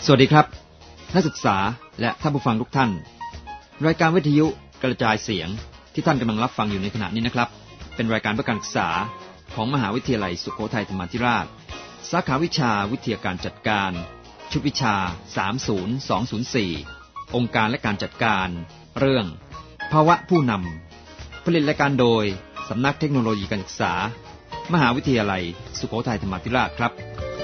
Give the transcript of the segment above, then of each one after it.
สวัสดีครับนักศึกษาและท่านผู้ฟังทุกท่านรายการวิทยุกระจายเสียงที่ท่านกำลังรับฟังอยู่ในขณะนี้นะครับเป็นรายการเพื่อการศึกษาของมหาวิทยาลัยสุโขทัยธรรมาธิราชสาขาวิชาวิทยาการจัดการชุดวิชา30204องค์การและการจัดการเรื่องภาวะผู้นำผลิตรายการโดยสำนักเทคโนโลยีการศึกษามหาวิทยาลัยสุโขทัยธรรมาธิราชครับ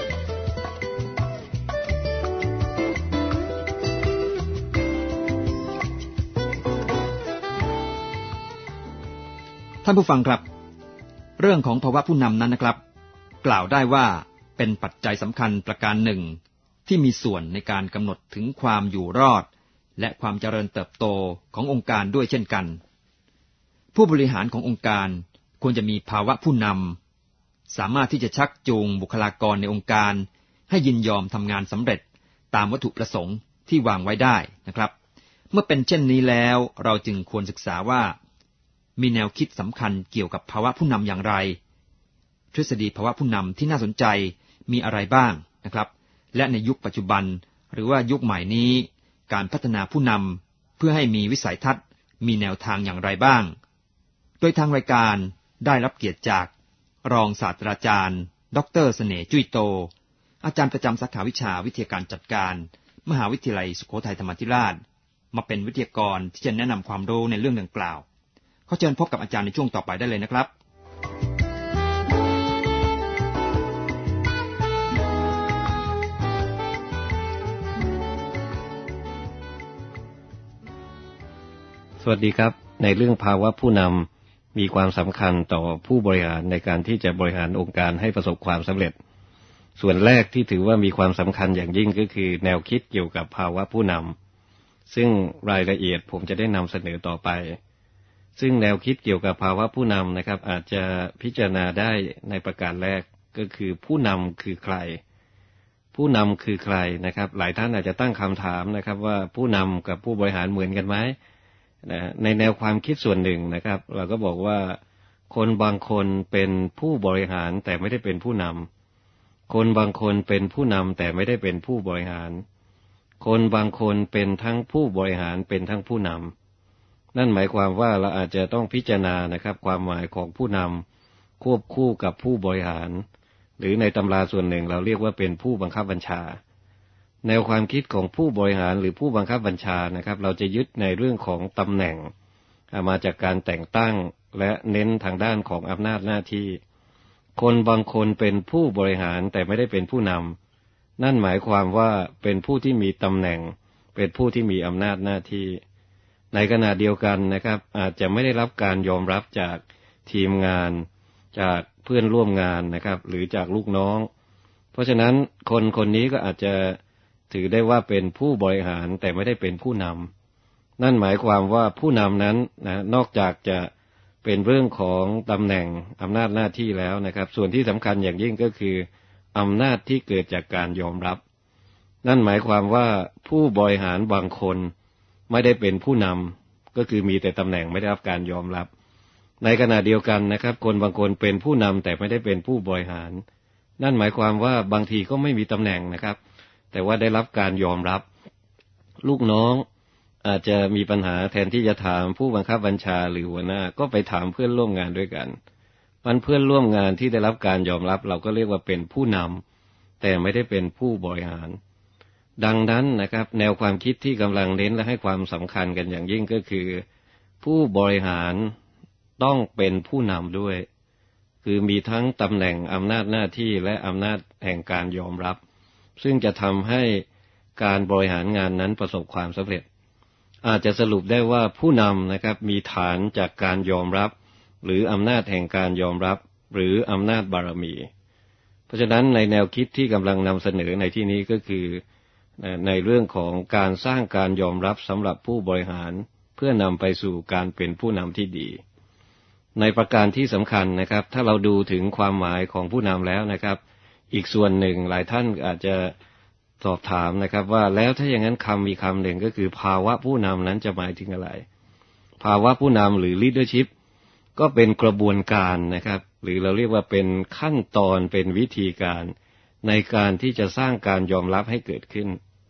ท่านผู้ฟังครับเรื่องของภาวะผู้นำนั้นนะครับกล่าวได้ว่าเป็นปัจจัยสำคัญประการหนึ่งที่มีส่วนในการกำหนดถึงความอยู่รอดและความเจริญเติบโตขององค์การด้วยเช่นกันผู้บริหารขององค์การควรจะมีภาวะผู้นำสามารถที่จะชักจูงบุคลากรในองค์การให้ยินยอมทำงานสำเร็จตามวัตถุประสงค์ที่วางไว้ได้นะครับเมื่อเป็นเช่นนี้แล้วเราจึงควรศึกษาว่ามีแนวคิดสำคัญเกี่ยวกับภาวะผู้นำอย่างไรทฤษฎีภาวะผู้นำที่น่าสนใจมีอะไรบ้างนะครับและในยุคปัจจุบันหรือว่ายุคใหม่นี้การพัฒนาผู้นำเพื่อให้มีวิสัยทัศน์มีแนวทางอย่างไรบ้างโดยทางรายการได้รับเกียรติจากรองศาสตราจารย์ดร.เสน่ห์จุ้ยโตอาจารย์ประจำสาขาวิชาวิทยาการจัดการมหาวิทยาลัยสุโขทัยธรรมาธิราชมาเป็นวิทยากรที่จะแนะนำความรู้ในเรื่องดังกล่าวขอเชิญพบกับอาจารย์ในช่วงต่อไปได้เลยนะครับสวัสดีครับในเรื่องภาวะผู้นำมีความสำคัญต่อผู้บริหารในการที่จะบริหารองค์การให้ประสบความสำเร็จส่วนแรกที่ถือว่ามีความสำคัญอย่างยิ่งก็คือแนวคิดเกี่ยวกับภาวะผู้นำซึ่งรายละเอียดผมจะได้นำเสนอต่อไปซึ่งแนวคิดเกี่ยวกับภาวะผู้นำนะครับอาจจะพิจารณาได้ในประการแรกก็คือผู้นำคือใครผู้นำคือใครนะครับหลายท่านอาจจะตั้งคำถามนะครับว่าผู้นำกับผู้บริหารเหมือนกันไหมในแนวความคิดส่วนหนึ่งนะครับเราก็บอกว่าคนบางคนเป็นผู้บริหารแต่ไม่ได้เป็นผู้นำคนบางคนเป็นผู้นำแต่ไม่ได้เป็นผู้บริหารคนบางคนเป็นทั้งผู้บริหารเป็นทั้งผู้นำนั่นหมายความว่าเราอาจจะต้องพิจารณานะครับความหมายของผู้นำควบคู่กับผู้บริหารหรือในตำราส่วนหนึ่งเราเรียกว่าเป็นผู้บังคับบัญชาแนวความคิดของผู้บริหารหรือผู้บังคับบัญชานะครับเราจะยึดในเรื่องของตำแหน่งมาจากการแต่งตั้งและเน้นทางด้านของอำนาจหน้าที่คนบางคนเป็นผู้บริหารแต่ไม่ได้เป็นผู้นำนั่นหมายความว่าเป็นผู้ที่มีตำแหน่งเป็นผู้ที่มีอำนาจหน้าที่ในขณะเดียวกันนะครับอาจจะไม่ได้รับการยอมรับจากทีมงานจากเพื่อนร่วมงานนะครับหรือจากลูกน้องเพราะฉะนั้นคนนี้ก็อาจจะถือได้ว่าเป็นผู้บริหารแต่ไม่ได้เป็นผู้นำนั่นหมายความว่าผู้นำนั้นนอกจากจะเป็นเรื่องของตำแหน่งอำนาจหน้าที่แล้วนะครับส่วนที่สำคัญอย่างยิ่งก็คืออำนาจที่เกิดจากการยอมรับนั่นหมายความว่าผู้บริหารบางคนไม่ได้เป็นผู้นำก็คือมีแต่ตำแหน่งไม่ได้รับการยอมรับในขณะเดียวกันนะครับคนบางคนเป็นผู้นำแต่ไม่ได้เป็นผู้บริหารนั่นหมายความว่าบางทีก็ไม่มีตำแหน่งนะครับแต่ว่าได้รับการยอมรับลูกน้องอาจจะมีปัญหาแทนที่จะถามผู้บังคับบัญชาหรือหัวหน้าก็ไปถามเพื่อนร่วมงานด้วยกันเพื่อนร่วมงานที่ได้รับการยอมรับเราก็เรียกว่าเป็นผู้นำแต่ไม่ได้เป็นผู้บริหารดังนั้นนะครับแนวความคิดที่กำลังเน้นและให้ความสำคัญกันอย่างยิ่งก็คือผู้บริหารต้องเป็นผู้นำด้วยคือมีทั้งตำแหน่งอำนาจหน้าที่และอำนาจแห่งการยอมรับซึ่งจะทำให้การบริหารงานนั้นประสบความสำเร็จอาจจะสรุปได้ว่าผู้นำนะครับมีฐานจากการยอมรับหรืออำนาจแห่งการยอมรับหรืออำนาจบารมีเพราะฉะนั้นในแนวคิดที่กำลังนำเสนอในที่นี้ก็คือในเรื่องของการสร้างการยอมรับสำหรับผู้บริหารเพื่อนำไปสู่การเป็นผู้นำที่ดีในประการที่สำคัญนะครับถ้าเราดูถึงความหมายของผู้นำแล้วนะครับอีกส่วนหนึ่งหลายท่านอาจจะสอบถามนะครับว่าแล้วถ้าอย่างนั้นมีคำหนึ่งก็คือภาวะผู้นำนั้นจะหมายถึงอะไรภาวะผู้นำหรือ leadership ก็เป็นกระบวนการนะครับหรือเราเรียกว่าเป็นขั้นตอนเป็นวิธีการในการที่จะสร้างการยอมรับให้เกิดขึ้น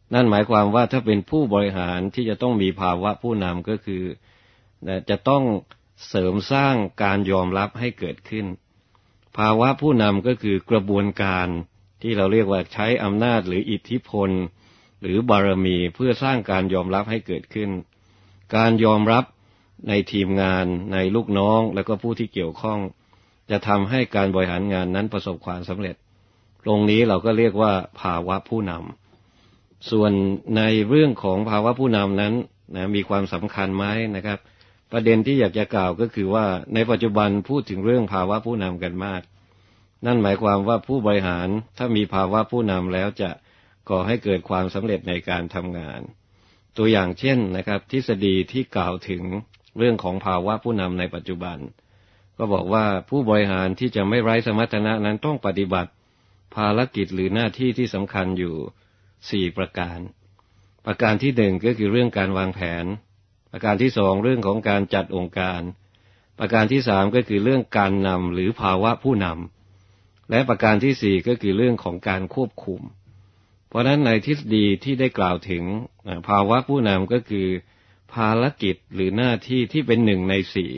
นั่นหมายความว่าถ้าเป็นผู้บริหารที่จะต้องมีภาวะผู้นำก็คือจะต้องเสริมสร้างการยอมรับให้เกิดขึ้นภาวะผู้นำก็คือกระบวนการที่เราเรียกว่าใช้อำนาจหรืออิทธิพลหรือบารมีเพื่อสร้างการยอมรับให้เกิดขึ้นการยอมรับในทีมงานในลูกน้องและก็ผู้ที่เกี่ยวข้องจะทำให้การบริหารงานนั้นประสบความสำเร็จตรงนี้เราก็เรียกว่าภาวะผู้นำส่วนในเรื่องของภาวะผู้นำนั้นมีความสำคัญไหมนะครับประเด็นที่อยากจะกล่าวก็คือว่าในปัจจุบันพูดถึงเรื่องภาวะผู้นำกันมากนั่นหมายความว่าผู้บริหารถ้ามีภาวะผู้นำแล้วจะก่อให้เกิดความสำเร็จในการทำงานตัวอย่างเช่นนะครับทฤษฎีที่กล่าวถึงเรื่องของภาวะผู้นำในปัจจุบันก็บอกว่าผู้บริหารที่จะไม่ไร้สมรรถนะนั้นต้องปฏิบัติภารกิจหรือหน้าที่ที่สำคัญอยู่4ประการประการที่1ก็คือเรื่องการวางแผนประการที่2เรื่องของการจัดองค์การประการที่3ก็คือเรื่องการนำหรือภาวะผู้นำและประการที่4ก็คือเรื่องของการควบคุมเพราะฉะนั้นในทฤษฎีที่ได้กล่าวถึงภาวะผู้นำก็คือภารกิจหรือหน้าที่ที่เป็น1 ใน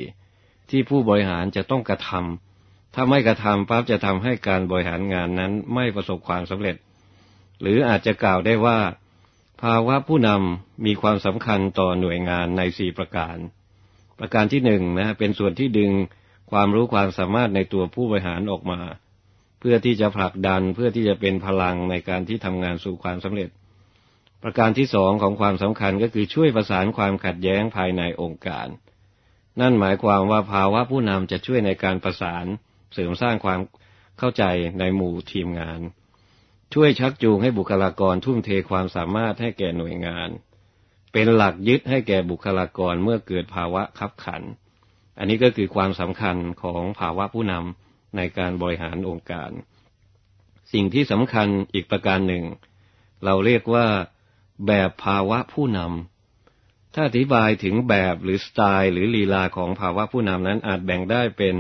4ที่ผู้บริหารจะต้องกระทำถ้าไม่กระทำปั๊บจะทำให้การบริหารงานนั้นไม่ประสบความสำเร็จหรืออาจจะกล่าวได้ว่าภาวะผู้นำมีความสำคัญต่อหน่วยงานใน4ประการประการที่1เป็นส่วนที่ดึงความรู้ความสามารถในตัวผู้บริหารออกมาเพื่อที่จะผลักดันเพื่อที่จะเป็นพลังในการที่ทำงานสู่ความสำเร็จประการที่2ของความสำคัญก็คือช่วยประสานความขัดแย้งภายในองค์การนั่นหมายความว่าภาวะผู้นำจะช่วยในการประสานเสริมสร้างความเข้าใจในหมู่ทีมงานช่วยชักจูงให้บุคลากรทุ่มเทความสามารถให้แก่หน่วยงานเป็นหลักยึดให้แก่บุคลากรเมื่อเกิดภาวะคับขันอันนี้ก็คือความสำคัญของภาวะผู้นำในการบริหารองค์การสิ่งที่สำคัญอีกประการหนึ่งเราเรียกว่าแบบภาวะผู้นำถ้าอธิบายถึงแบบหรือสไตล์หรือลีลาของภาวะผู้นำนั้นอาจแบ่งได้เป็น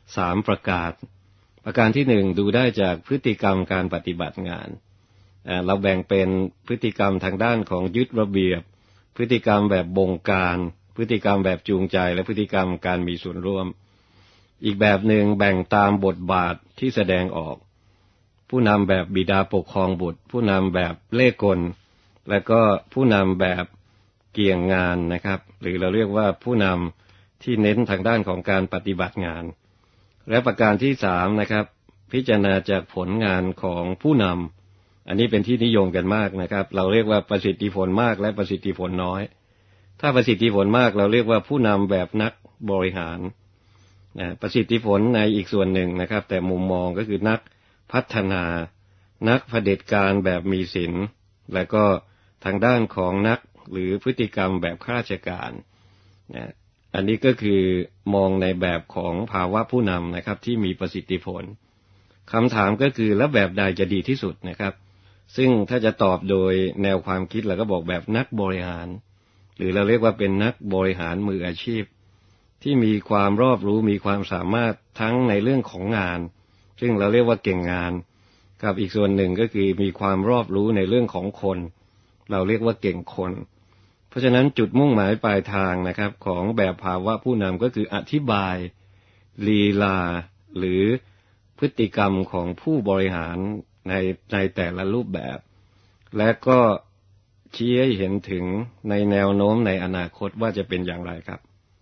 3ประการประการที่1ดูได้จากพฤติกรรมการปฏิบัติงานเราแบ่งเป็นพฤติกรรมทางด้านของยึดระเบียบพฤติกรรมแบบบงการพฤติกรรมแบบจูงใจและพฤติกรรมการมีส่วนร่วมอีกแบบหนึ่งแบ่งตามบทบาทที่แสดงออกผู้นำแบบบิดาปกครองบุตรผู้นำแบบเล่ห์กลและก็ผู้นำแบบเกี่ยงงานนะครับหรือเราเรียกว่าผู้นำที่เน้นทางด้านของการปฏิบัติงานและประการที่3นะครับพิจารณาจากผลงานของผู้นำอันนี้เป็นที่นิยมกันมากนะครับเราเรียกว่าประสิทธิผลมากและประสิทธิผลน้อยถ้าประสิทธิผลมากเราเรียกว่าผู้นำแบบนักบริหารประสิทธิผลในอีกส่วนหนึ่งนะครับแต่มุมมองก็คือนักพัฒนานักเผด็จการแบบมีศีลและก็ทางด้านของนักหรือพฤติกรรมแบบข้าราชการอันนี้ก็คือมองในแบบของภาวะผู้นำนะครับที่มีประสิทธิผลคำถามก็คือแล้วแบบใดจะดีที่สุดนะครับซึ่งถ้าจะตอบโดยแนวความคิดเราก็บอกแบบนักบริหารหรือเราเรียกว่าเป็นนักบริหารมืออาชีพที่มีความรอบรู้มีความสามารถทั้งในเรื่องของงานซึ่งเราเรียกว่าเก่งงานกับอีกส่วนหนึ่งก็คือมีความรอบรู้ในเรื่องของคนเราเรียกว่าเก่งคนเพราะฉะนั้นจุดมุ่งหมายปลายทางนะครับของแบบภาวะผู้นำก็คืออธิบายลีลาหรือพฤติกรรมของผู้บริหารในแต่ละรูปแบบและก็ชี้ให้เห็นถึงในแนวโน้มในอนาคตว่าจะเป็นอย่างไรครับ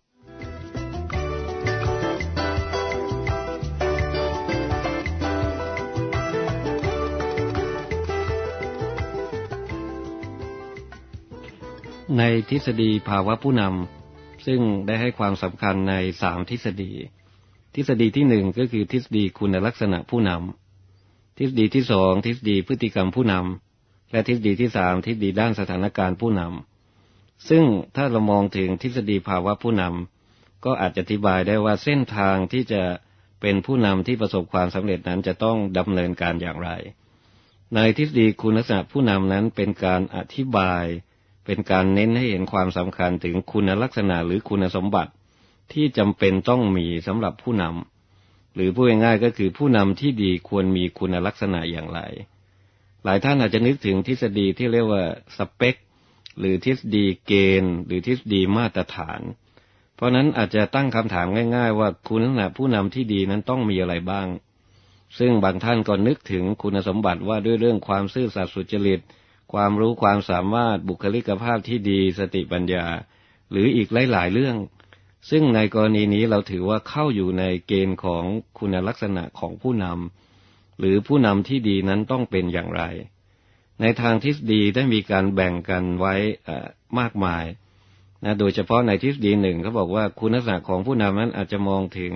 ในทฤษฎีภาวะผู้นำซึ่งได้ให้ความสำคัญใน3ทฤษฎีทฤษฎีที่1ก็คือทฤษฎีคุณลักษณะผู้นำทฤษฎีที่2ทฤษฎีพฤติกรรมผู้นำและทฤษฎีที่3ทฤษฎีด้านสถานการณ์ผู้นำซึ่งถ้าเรามองถึงทฤษฎีภาวะผู้นำก็อาจจะอธิบายได้ว่าเส้นทางที่จะเป็นผู้นำที่ประสบความสำเร็จนั้นจะต้องดำเนินการอย่างไรในทฤษฎีคุณลักษณะผู้นำนั้นเป็นการอธิบายเป็นการเน้นให้เห็นความสำคัญถึงคุณลักษณะหรือคุณสมบัติที่จำเป็นต้องมีสำหรับผู้นำหรือพูดง่ายๆก็คือผู้นำที่ดีควรมีคุณลักษณะอย่างไรหลายท่านอาจจะนึกถึงทฤษฎีที่เรียกว่าสเปคหรือทฤษฎีเกณฑ์หรือทฤษฎีมาตรฐานเพราะนั้นอาจจะตั้งคำถามง่ายๆว่าคุณลักษณะผู้นำที่ดีนั้นต้องมีอะไรบ้างซึ่งบางท่านก็นึกถึงคุณสมบัติว่าด้วยเรื่องความซื่อสัตย์สุจริตความรู้ความสามารถบุคลิกภาพที่ดีสติปัญญาหรืออีกหลายๆเรื่องซึ่งในกรณีนี้เราถือว่าเข้าอยู่ในเกณฑ์ของคุณลักษณะของผู้นำหรือผู้นำที่ดีนั้นต้องเป็นอย่างไรในทางทฤษฎีได้มีการแบ่งกันไว้มากมายนะโดยเฉพาะในทฤษฎีหนึ่งเขาบอกว่าคุณลักษณะของผู้นำนั้นอาจจะมองถึง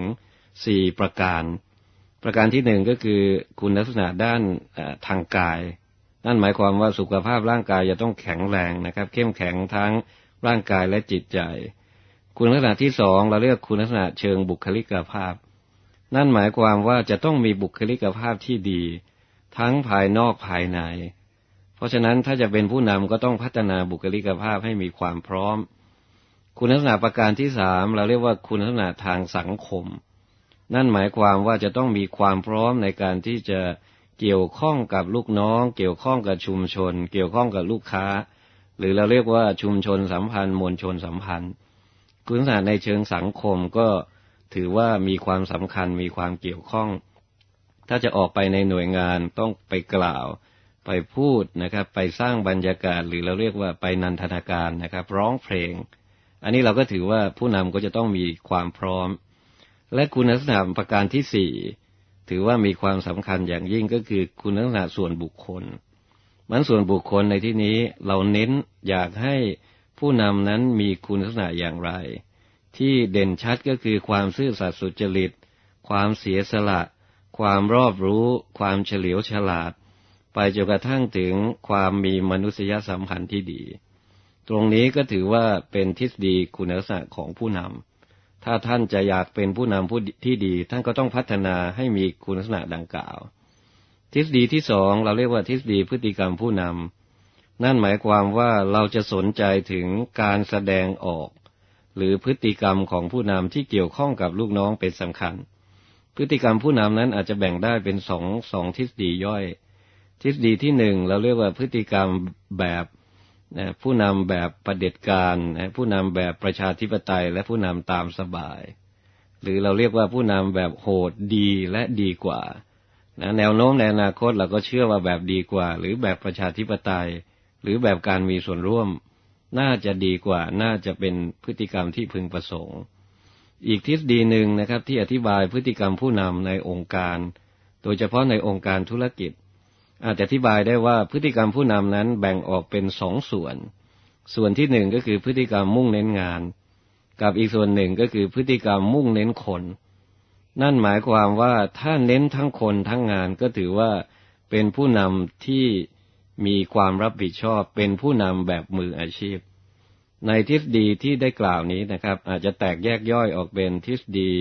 4ประการที่หนึ่งก็คือคุณลักษณะด้านทางกายนั่นหมายความว่าสุขภาพร่างกายจะต้องแข็งแรงนะครับเข้มแข็งทั้งร่างกายและจิตใจคุณลักษณะที่สองเราเรียกคุณลักษณะเชิงบุคลิกภาพนั่นหมายความว่าจะต้องมีบุคลิกภาพที่ดีทั้งภายนอกภายในเพราะฉะนั้นถ้าจะเป็นผู้นำก็ต้องพัฒนาบุคลิกภาพให้มีความพร้อมคุณลักษณะประการที่สามเราเรียกว่าคุณลักษณะทางสังคมนั่นหมายความว่าจะต้องมีความพร้อมในการที่จะเกี่ยวข้องกับลูกน้องเกี่ยวข้องกับชุมชนเกี่ยวข้องกับลูกค้าหรือเราเรียกว่าชุมชนสัมพันธ์มวลชนสัมพันธ์คุณลักษณะในเชิงสังคมก็ถือว่ามีความสำคัญมีความเกี่ยวข้องถ้าจะออกไปในหน่วยงานต้องไปกล่าวไปพูดนะครับไปสร้างบรรยากาศหรือเราเรียกว่าไปนันทนาการนะครับร้องเพลงอันนี้เราก็ถือว่าผู้นำก็จะต้องมีความพร้อมและคุณลักษณะประการที่สี่ถือว่ามีความสำคัญอย่างยิ่งก็คือคุณลักษณะส่วนบุคคลมันส่วนบุคคลในที่นี้เราเน้นอยากให้ผู้นำนั้นมีคุณลักษณะอย่างไรที่เด่นชัดก็คือความซื่อสัตย์สุจริตความเสียสละความรอบรู้ความเฉลียวฉลาดไปจนกระทั่งถึงความมีมนุษยสัมพันธ์ที่ดีตรงนี้ก็ถือว่าเป็นทฤษฎีคุณลักษณะของผู้นำถ้าท่านจะอยากเป็นผู้นำผู้ที่ดีท่านก็ต้องพัฒนาให้มีคุณลักษณะดังกล่าวทฤษฎีที่สองเราเรียกว่าทฤษฎีพฤติกรรมผู้นำนั่นหมายความว่าเราจะสนใจถึงการแสดงออกหรือพฤติกรรมของผู้นำที่เกี่ยวข้องกับลูกน้องเป็นสำคัญพฤติกรรมผู้นำนั้นอาจจะแบ่งได้เป็นสองทฤษฎีย่อยทฤษฎีที่หนึ่งเราเรียกว่าพฤติกรรมแบบผู้นำแบบเผด็จการผู้นำแบบประชาธิปไตยและผู้นำตามสบายหรือเราเรียกว่าผู้นำแบบโหดดีและดีกว่าแนวโน้มในอนาคตเราก็เชื่อว่าแบบดีกว่าหรือแบบประชาธิปไตยหรือแบบการมีส่วนร่วมน่าจะดีกว่าน่าจะเป็นพฤติกรรมที่พึงประสงค์อีกทฤษฎีหนึ่งนะครับที่อธิบายพฤติกรรมผู้นำในองค์การโดยเฉพาะในองค์การธุรกิจอาจจะอธิบายได้ว่าพฤติกรรมผู้นำนั้นแบ่งออกเป็นสองส่วนที่หนึ่งก็คือพฤติกรรมมุ่งเน้นงานกับอีกส่วนหนึ่งก็คือพฤติกรรมมุ่งเน้นคนนั่นหมายความว่าถ้าเน้นทั้งคนทั้งงานก็ถือว่าเป็นผู้นำที่มีความรับผิดชอบเป็นผู้นำแบบมืออาชีพในทฤษฎีที่ได้กล่าวนี้นะครับอาจจะแตกแยกย่อยออกเป็นทฤษฎี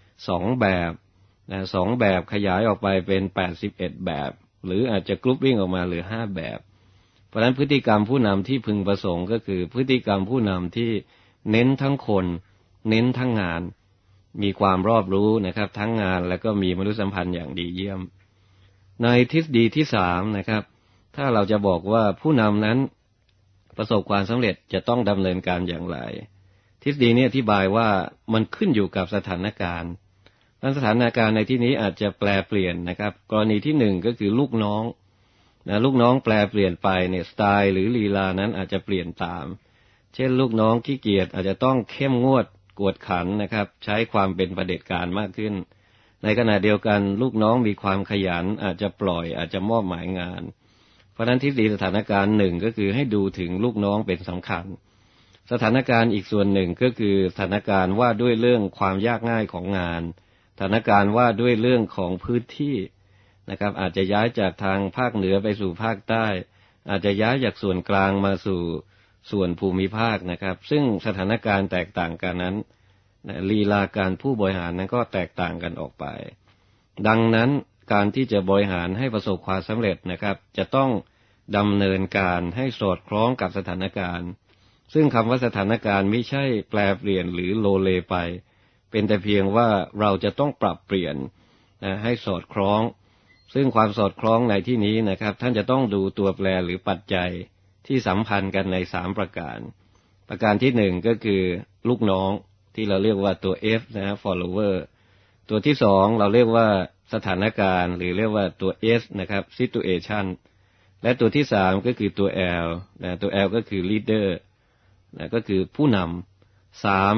2แบบ2แบบขยายออกไปเป็น81แบบหรืออาจจะกรุ๊ปวิ่งออกมาเหลือ5แบบเพราะฉะนั้นพฤติกรรมผู้นำที่พึงประสงค์ก็คือพฤติกรรมผู้นำที่เน้นทั้งคนเน้นทั้งงานมีความรอบรู้นะครับทั้งงานแล้วก็มีมนุษยสัมพันธ์อย่างดีเยี่ยมในทฤษฎีที่3นะครับถ้าเราจะบอกว่าผู้นำนั้นประสบความสำเร็จจะต้องดำเนินการอย่างไรทฤษฎีนี้อธิบายว่ามันขึ้นอยู่กับสถานการณ์สถานการณ์ในที่นี้อาจจะแปลเปลี่ยนนะครับกรณีที่1ก็คือลูกน้องลูกน้องแปลเปลี่ยนไปเนี่ยสไตล์หรือลีลานั้นอาจจะเปลี่ยนตามเช่นลูกน้องขี้เกียจอาจจะต้องเข้มงวดกวดขันนะครับใช้ความเป็นเผด็จการมากขึ้นในขณะเดียวกันลูกน้องมีความขยันอาจจะปล่อยอาจจะมอบหมายงานเพราะฉะนั้นทฤษฎีสถานการณ์1ก็คือให้ดูถึงลูกน้องเป็นสำคัญสถานการณ์อีกส่วนหนึ่งก็คือสถานการณ์ว่าด้วยเรื่องความยากง่ายของงานสถานการณ์ว่าด้วยเรื่องของพื้นที่นะครับอาจจะย้ายจากทางภาคเหนือไปสู่ภาคใต้อาจจะย้ายจากส่วนกลางมาสู่ส่วนภูมิภาคนะครับซึ่งสถานการณ์แตกต่างกันนั้นลีลาการผู้บริหารนั้นก็แตกต่างกันออกไปดังนั้นการที่จะบริหารให้ประสบความสำเร็จนะครับจะต้องดำเนินการให้สอดคล้องกับสถานการณ์ซึ่งคำว่าสถานการณ์ไม่ใช่แปลเปลี่ยนหรือโลเลไปเป็นแต่เพียงว่าเราจะต้องปรับเปลี่ยนให้สอดคล้องซึ่งความสอดคล้องในที่นี้นะครับท่านจะต้องดูตัวแปรหรือปัจจัยที่สัมพันธ์กันใน3ประการประการที่1ก็คือลูกน้องที่เราเรียกว่าตัว F นะ follower ตัวที่2เราเรียกว่าสถานการณ์หรือเรียกว่าตัว S นะครับ situation และตัวที่3ก็คือตัว L นะตัว L ก็คือ leader นะก็คือผู้นำ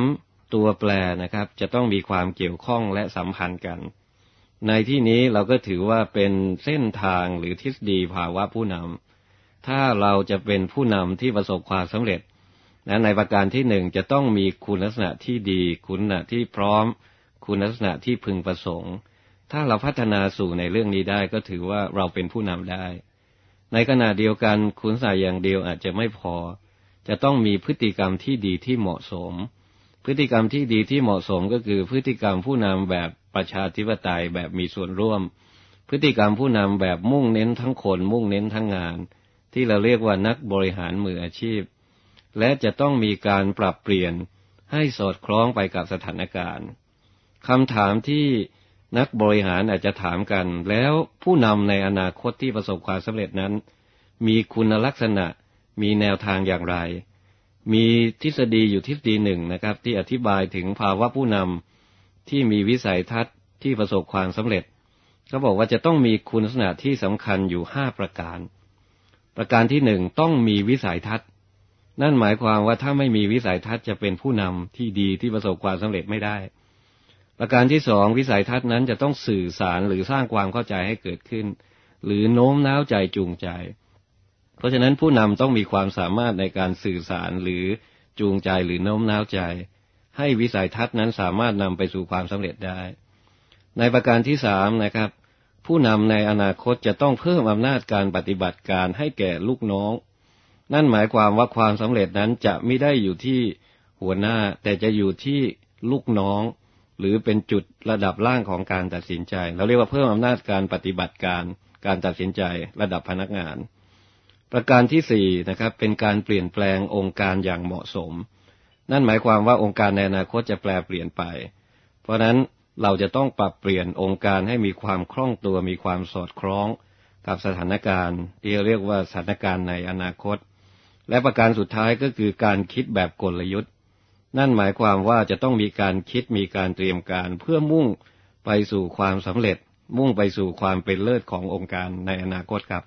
3ตัวแปรนะครับจะต้องมีความเกี่ยวข้องและสัมพันธ์กันในที่นี้เราก็ถือว่าเป็นเส้นทางหรือทฤษฎีภาวะผู้นำถ้าเราจะเป็นผู้นำที่ประสบความสำเร็จนะในประการที่1จะต้องมีคุณลักษณะที่ดีคุณลักษณะที่พร้อมคุณลักษณะที่พึงประสงค์ถ้าเราพัฒนาสู่ในเรื่องนี้ได้ก็ถือว่าเราเป็นผู้นำได้ในขณะเดียวกันคุณลักษณะอย่างเดียวอาจจะไม่พอจะต้องมีพฤติกรรมที่ดีที่เหมาะสมพฤติกรรมที่ดีที่เหมาะสมก็คือพฤติกรรมผู้นำแบบประชาธิปไตยแบบมีส่วนร่วมพฤติกรรมผู้นำแบบมุ่งเน้นทั้งคนมุ่งเน้นทั้งงานที่เราเรียกว่านักบริหารมืออาชีพและจะต้องมีการปรับเปลี่ยนให้สอดคล้องไปกับสถานการณ์คำถามที่นักบริหารอาจจะถามกันแล้วผู้นำในอนาคตที่ประสบความสำเร็จนั้นมีคุณลักษณะมีแนวทางอย่างไรมีทฤษฎีอยู่ทฤษฎีหนึ่งนะครับที่อธิบายถึงภาวะผู้นำที่มีวิสัยทัศน์ที่ประสบความสำเร็จเขาบอกว่าจะต้องมีคุณลักษณะที่สำคัญอยู่5ประการประการที่1ต้องมีวิสัยทัศน์นั่นหมายความว่าถ้าไม่มีวิสัยทัศน์จะเป็นผู้นำที่ดีที่ประสบความสำเร็จไม่ได้ประการที่2วิสัยทัศน์นั้นจะต้องสื่อสารหรือสร้างความเข้าใจให้เกิดขึ้นหรือโน้มน้าวใจจูงใจเพราะฉะนั้นผู้นำต้องมีความสามารถในการสื่อสารหรือจูงใจหรือโน้มน้าวใจให้วิสัยทัศน์นั้นสามารถนำไปสู่ความสำเร็จได้ในประการที่3นะครับผู้นำในอนาคตจะต้องเพิ่มอำนาจการปฏิบัติการให้แก่ลูกน้องนั่นหมายความว่าความสำเร็จนั้นจะไม่ได้อยู่ที่หัวหน้าแต่จะอยู่ที่ลูกน้องหรือเป็นจุดระดับล่างของการตัดสินใจเราเรียกว่าเพิ่มอำนาจการปฏิบัติการตัดสินใจระดับพนักงานประการที่4นะครับเป็นการเปลี่ยนแปลงองค์การอย่างเหมาะสมนั่นหมายความว่าองค์การในอนาคตจะแปลเปลี่ยนไปเพราะนั้นเราจะต้องปรับเปลี่ยนองค์การให้มีความคล่องตัวมีความสอดคล้องกับสถานการณ์ที่เรียกว่าสถานการณ์ในอนาคตและประการสุดท้ายก็คือการคิดแบบกลยุทธ์นั่นหมายความว่าจะต้องมีการคิดมีการเตรียมการเพื่อมุ่งไปสู่ความสำเร็จมุ่งไปสู่ความเป็นเลิศขององค์การในอนาคตครับ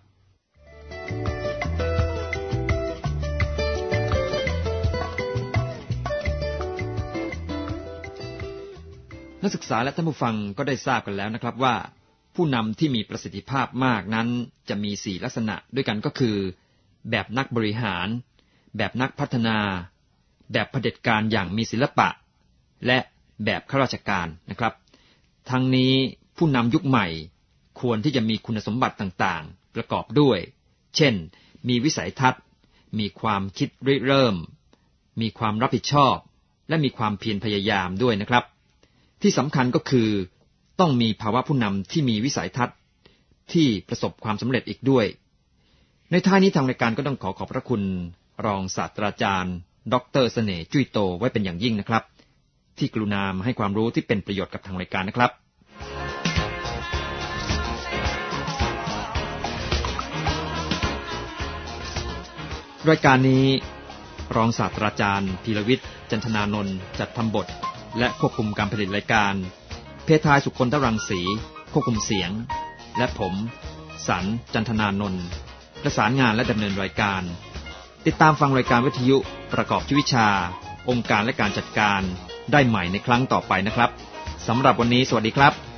นักศึกษาและท่านผู้ฟังก็ได้ทราบกันแล้วนะครับว่าผู้นำที่มีประสิทธิภาพมากนั้นจะมี4ลักษณะด้วยกันก็คือแบบนักบริหารแบบนักพัฒนาแบบเผด็จการอย่างมีศิลปะและแบบข้าราชการนะครับทั้งนี้ผู้นำยุคใหม่ควรที่จะมีคุณสมบัติต่างๆประกอบด้วยเช่นมีวิสัยทัศน์มีความคิดริเริ่มมีความรับผิดชอบและมีความเพียรพยายามด้วยนะครับที่สำคัญก็คือต้องมีภาวะผู้นำที่มีวิสัยทัศน์ที่ประสบความสำเร็จอีกด้วยในท้ายนี้ทางรายการก็ต้องขอบพระคุณรองศาสตราจารย์ดร.เสน่ห์จุ้ยโตไว้เป็นอย่างยิ่งนะครับที่กรุณามาให้ความรู้ที่เป็นประโยชน์กับทางรายการนะครับรายการนี้รองศาสตราจารย์พีรวิทย์จันทนานนท์จัดทำบทและควบคุมการผลิตรายการเพทายสุคนทรังสีควบคุมเสียงและผมสันจันทนานนท์ประสานงานและดำเนินรายการติดตามฟังรายการวิทยุประกอบชีวิชาองค์การและการจัดการได้ใหม่ในครั้งต่อไปนะครับสำหรับวันนี้สวัสดีครับ